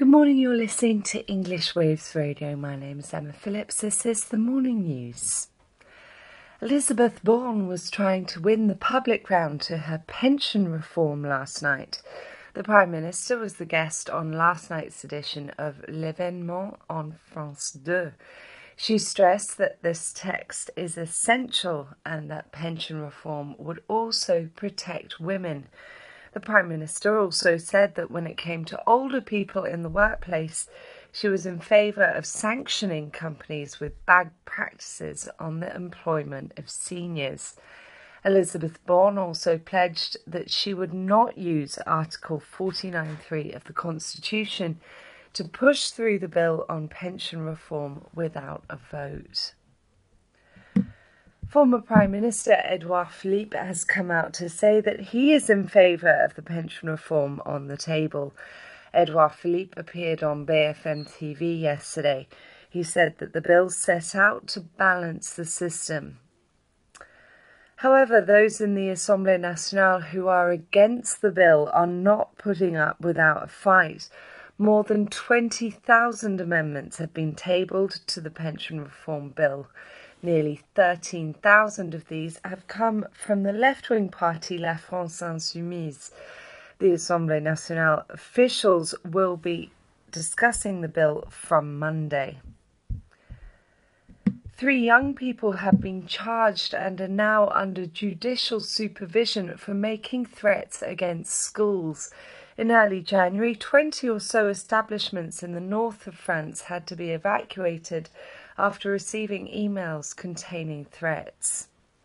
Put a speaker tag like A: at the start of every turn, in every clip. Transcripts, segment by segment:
A: Good morning, you're listening to English Waves Radio. My name is Emma Phillips. This is the morning news. Elizabeth Borne was trying to win the public round to her pension reform last night. The Prime Minister was the guest on last night's edition of L'Événement on France 2. She stressed that this text is essential and that pension reform would also protect women. The Prime Minister also said that when it came to older people in the workplace, she was in favour of sanctioning companies with bad practices on the employment of seniors. Elizabeth Borne also pledged that she would not use Article 49.3 of the Constitution to push through the bill on pension reform without a vote. Former Prime Minister Edouard Philippe has come out to say that he is in favour of the pension reform on the table. Edouard Philippe appeared on BFM TV yesterday. He said that the bill set out to balance the system. However, those in the Assemblée Nationale who are against the bill are not putting up without a fight. More than 20,000 amendments have been tabled to the pension reform bill. Nearly 13,000 of these have come from the left-wing party La France Insoumise. The Assemblée Nationale officials will be discussing the bill from Monday. 3 young people have been charged and are now under judicial supervision for making threats against schools. In early January, 20 or so establishments in the north of France had to be evacuated after receiving emails containing threats.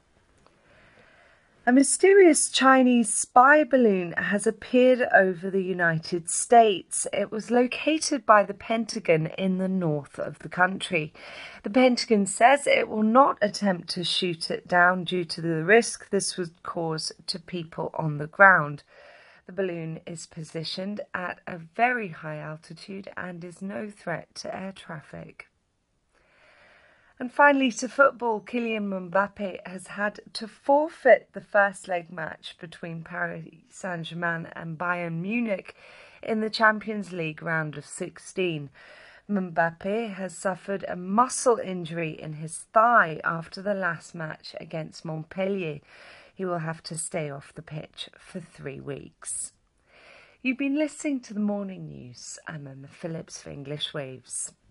A: A mysterious Chinese spy balloon has appeared over the United States. It was located by the Pentagon in the north of the country. The Pentagon says it will not attempt to shoot it down due to the risk this would cause to people on the ground. The balloon is positioned at a very high altitude and is no threat to air traffic. And finally, to football, Kylian Mbappe has had to forfeit the first leg match between Paris Saint-Germain and Bayern Munich in the Champions League round of 16. Mbappe has suffered a muscle injury in his thigh after the last match against Montpellier. He will have to stay off the pitch for 3 weeks. You've been listening to the morning news. I'm Emma Phillips for English Waves.